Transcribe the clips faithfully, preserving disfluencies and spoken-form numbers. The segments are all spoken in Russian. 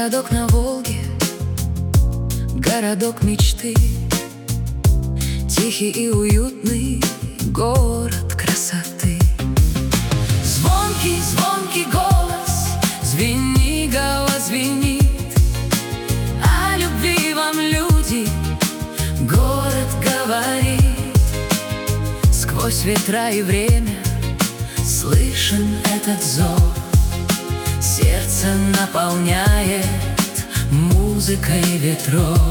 Городок на Волге, городок мечты, тихий и уютный город красоты. Звонкий, звонкий голос, Звенигово звенит, о любви вам, люди, город говорит. Сквозь ветра и время слышен этот зов, сердце наполняет музыкой ветров.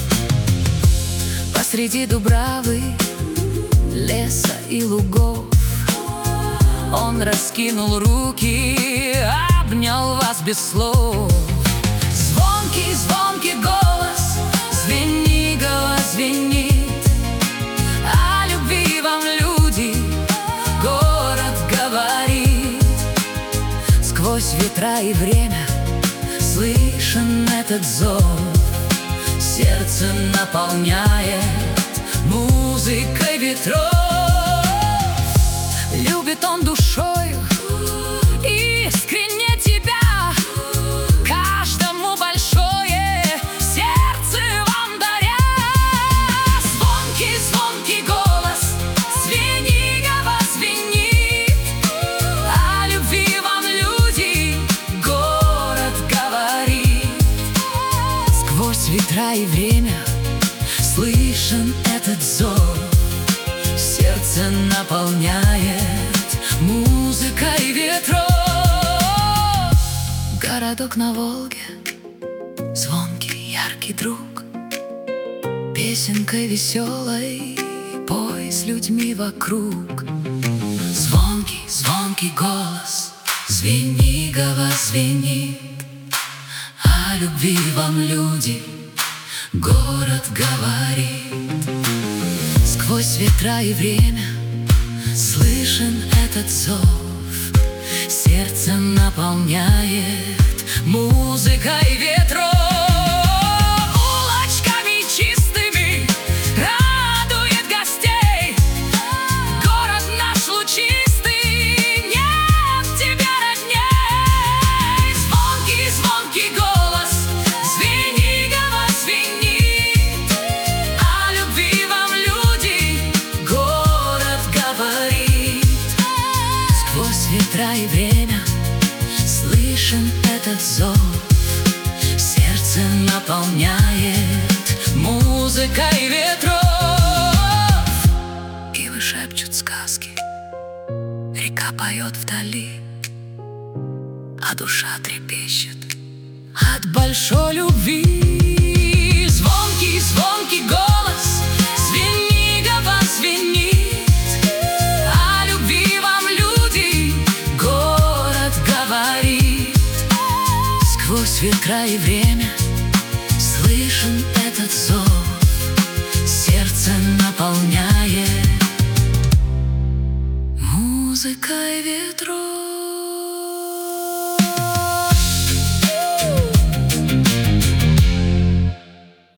Посреди дубравы, леса и лугов он раскинул руки, обнял вас без слов. Звонкий, звонкий голос, Звенигово звенит, о любви вам, люди, город говорит. Сквозь ветра и время слышен этот зов, сердце наполняет музыкой ветров. Любит он душою искренне тебя, каждому большое сердце вам даря. Звонкий, звонкий голос, Звенигово звенит, о любви вам, люди, город говорит. Сквозь ветра и время слышен этот зов, сердце наполняет музыкой ветров. Городок на Волге, звонкий, яркий друг, песенкой веселой пой с людьми вокруг. Звонкий, звонкий голос, Звенигово звенит, о любви вам, люди, город говорит. Сквозь ветра и время слышен этот зов, сердце наполняет музыкой ветров. Улочками чистыми радует гостей, город наш лучистый, нет тебя родней. Звонкий, звонкий голос, Звенигово звенит, о любви вам, люди, город говорит. Сквозь ветра и время слышен этот зов, сердце наполняет музыкой ветров. Ивы шепчут сказки, река поет вдали, а душа трепещет от большой любви. Звонкий, звонкий голос, Звенигово звенит, о любви вам, люди, город говорит. Сквозь ветра и время